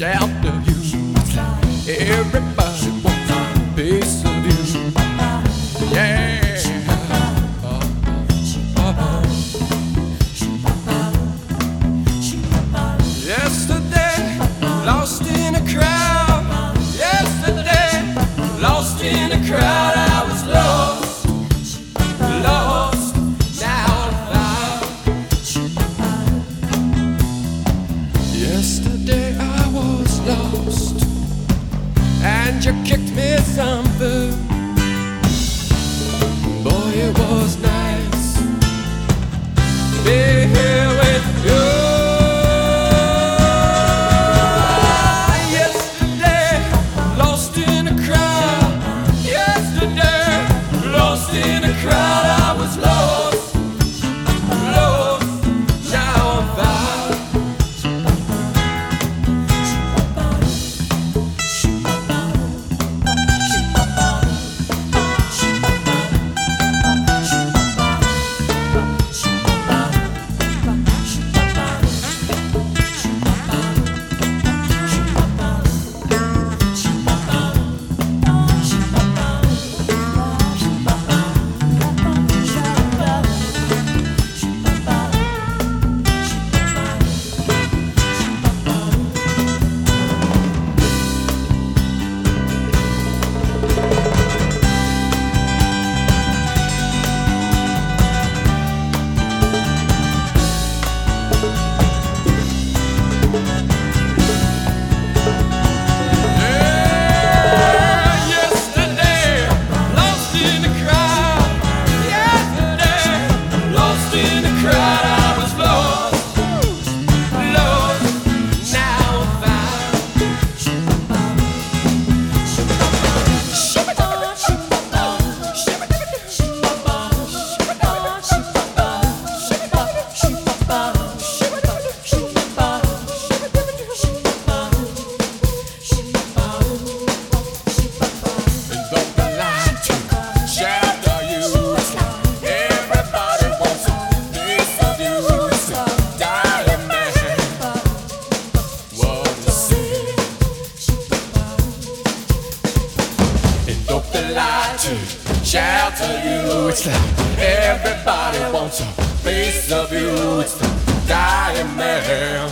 shelter you. Everybody wants a piece of you. Yeah. Yesterday, lost in a crowd. Yesterday, lost in a crowd. I was lost, lost. Now I'm found. Yesterday I was lost, and you kicked me some food. Boy, it was nice to be here with you. Shelter you, it's like everybody wants a piece of you. It's the dying man.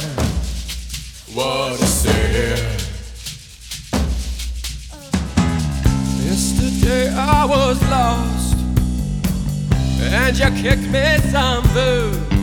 What a sad. Yesterday I was lost, and you kicked me some food.